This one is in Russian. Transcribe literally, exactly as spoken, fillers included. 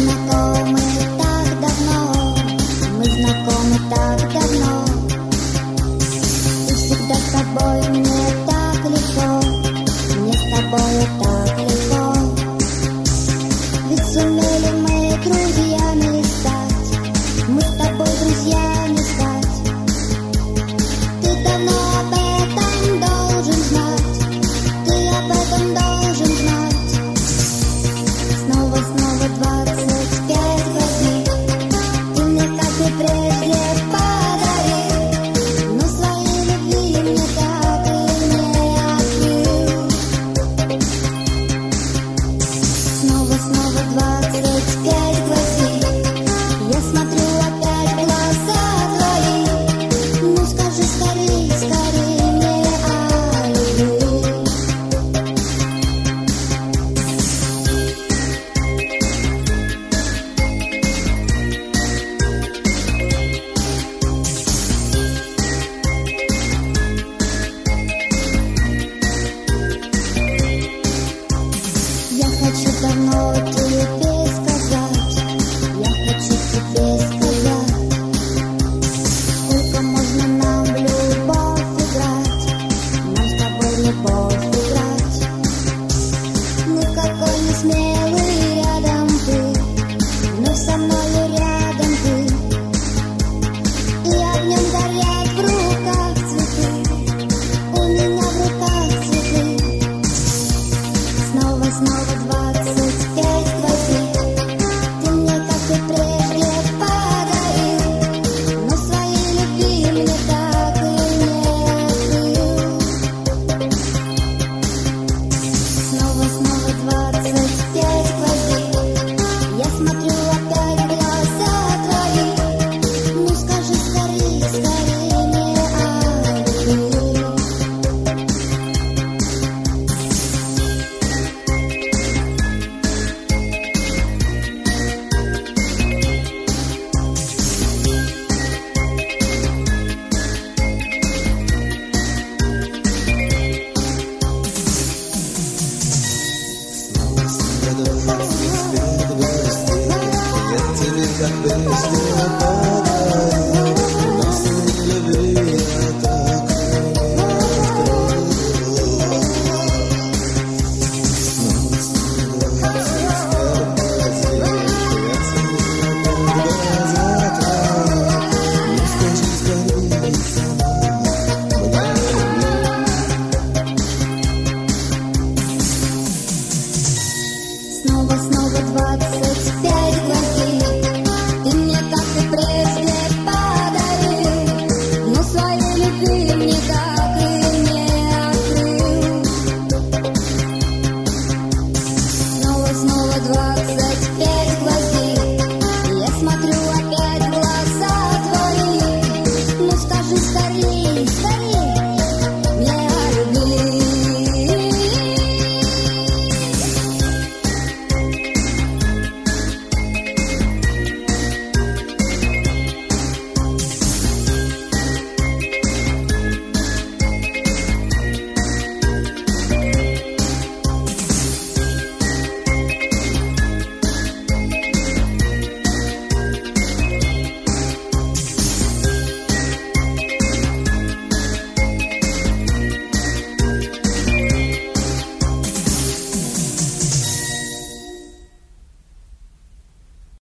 знакомы так давно, мы знакомы так давно. И всегда с тобой мне так легко, мне с тобой так легко. Ведь сумели мы друзьями стать, мы с тобой друзьями стать. Ты давно об этом должен знать, ты об этом должен знать. Снова, снова двадцать пять возьми, ты мне как и прежде подарил, но своей любви мне так и не открыл. Снова, снова двадцать пять возьми, я смотрю опять в глаза твои, ну скажи скорей, скорей мне о любви. Я хочу давно тебе сказать, я хочу тебе сказать, сколько можно нам в любовь играть, нам с тобой в любовь играть. Ну какой не смелый рядом ты, но со мною рядом ты, и огнем горят в руках цветы, у меня в руках цветы. Снова, снова двадцать пять возьми, ты мне как и прежде подарил, но своей любви мне так и не открыл. Снова, снова двадцать пять возьми, я смотрю опять в глаза твои, ну скажи скорей, скорей мне о любви. Снова, снова двадцать